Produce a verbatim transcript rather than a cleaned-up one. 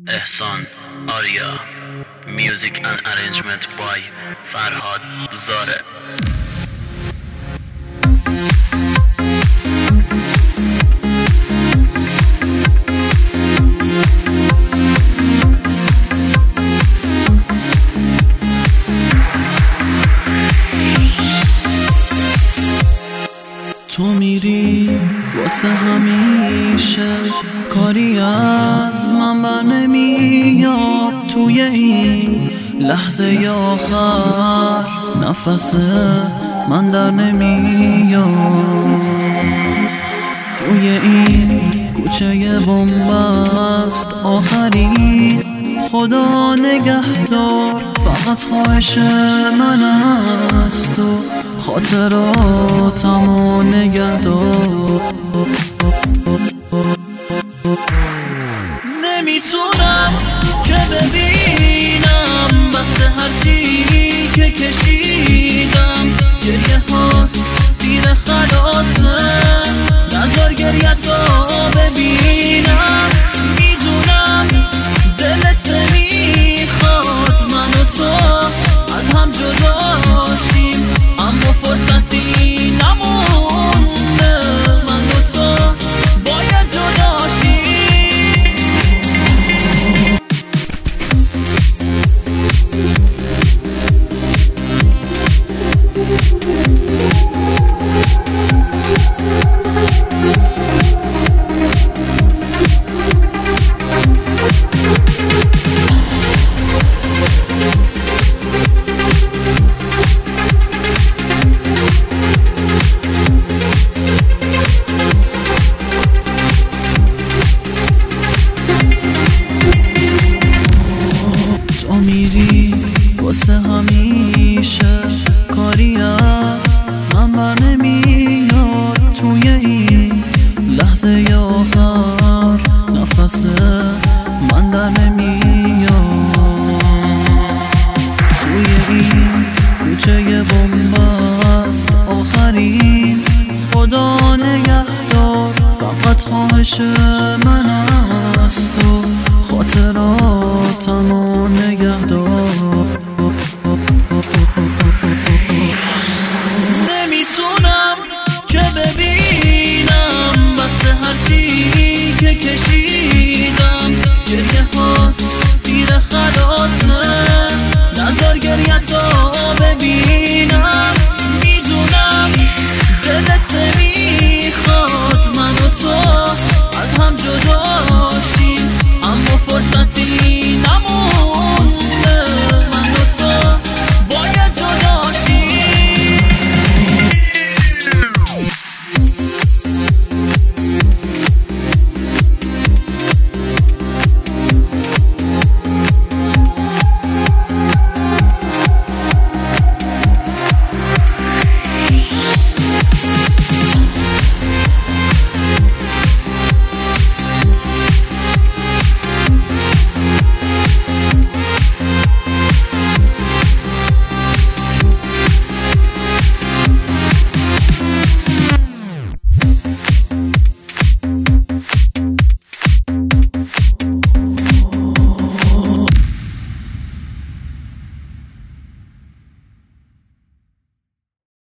احسان آریا. Music and arrangement by فرهاد زاره. تو میری واسه همیشه، کاری از من بر نمیاد. توی این لحظه آخر نفس من در نمیاد. توی این کوچه بنبست آخری خدا نگهدار. فقط خواهش من از تو خاطراتمو نگهدار. نمیتونم که ببینم بس هرچی که کشیدم. گریه ها دیر خلاصه، نذار گریت رو ببینم. میدونم دلت نمیخواد من و تو از هم جدا شیم، اما فرصتی نمونده من و تو باید جدا شیم. میری واسه همیشه، کاری از من بر نمیاد. توی این لحظه آخر نفس من در نمیاد. توی این کوچه بنبست آخرین خدا نگهدار. فقط خواهش